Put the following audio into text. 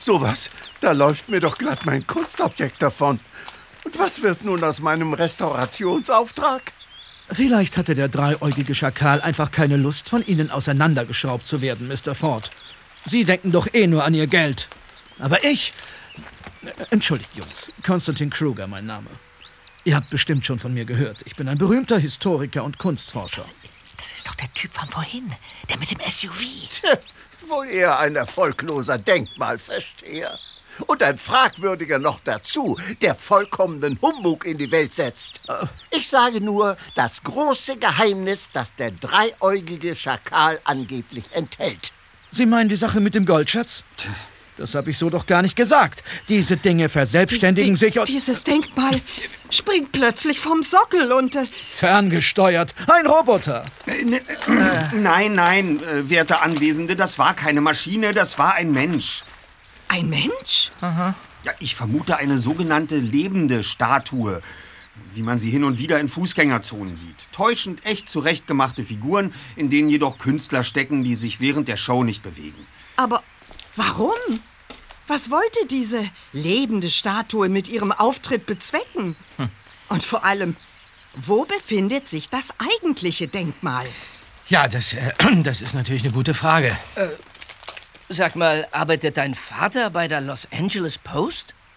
Sowas, da läuft mir doch glatt mein Kunstobjekt davon. Und was wird nun aus meinem Restaurationsauftrag? Vielleicht hatte der dreieugige Schakal einfach keine Lust, von Ihnen auseinandergeschraubt zu werden, Mr. Ford. Sie denken doch eh nur an Ihr Geld. Aber ich... Entschuldigt, Jungs. Konstantin Kruger, mein Name. Ihr habt bestimmt schon von mir gehört. Ich bin ein berühmter Historiker und Kunstforscher. Das ist doch der Typ von vorhin, der mit dem SUV. Tja, wohl eher ein erfolgloser Denkmalversteher. Und ein fragwürdiger noch dazu, der vollkommenen Humbug in die Welt setzt. Ich sage nur, das große Geheimnis, das der dreieugige Schakal angeblich enthält. Sie meinen die Sache mit dem Goldschatz? Das habe ich so doch gar nicht gesagt. Diese Dinge verselbstständigen sich und... Dieses Denkmal springt plötzlich vom Sockel und... Ferngesteuert. Ein Roboter. Nein, werte Anwesende, das war keine Maschine, das war ein Mensch. Ein Mensch? Aha. Ja, ich vermute eine sogenannte lebende Statue, wie man sie hin und wieder in Fußgängerzonen sieht. Täuschend echt zurechtgemachte Figuren, in denen jedoch Künstler stecken, die sich während der Show nicht bewegen. Aber warum? Was wollte diese lebende Statue mit ihrem Auftritt bezwecken? Und vor allem, wo befindet sich das eigentliche Denkmal? Ja, das ist natürlich eine gute Frage. Sag mal, arbeitet dein Vater bei der Los Angeles Post?